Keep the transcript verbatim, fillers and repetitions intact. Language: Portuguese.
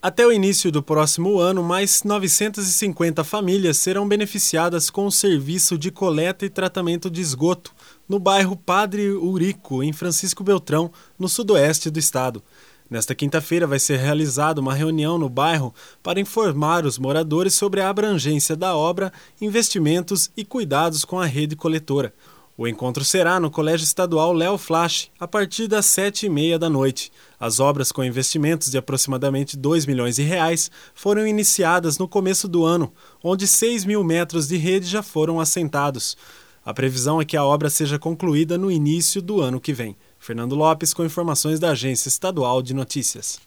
Até o início do próximo ano, mais novecentas e cinquenta famílias serão beneficiadas com o serviço de coleta e tratamento de esgoto no bairro Padre Eurico, em Francisco Beltrão, no sudoeste do estado. Nesta quinta-feira vai ser realizada uma reunião no bairro para informar os moradores sobre a abrangência da obra, investimentos e cuidados com a rede coletora. O encontro será no Colégio Estadual Léo Flasch, a partir das sete e meia da noite. As obras com investimentos de aproximadamente dois milhões de reais foram iniciadas no começo do ano, onde seis mil metros de rede já foram assentados. A previsão é que a obra seja concluída no início do ano que vem. Fernando Lopes com informações da Agência Estadual de Notícias.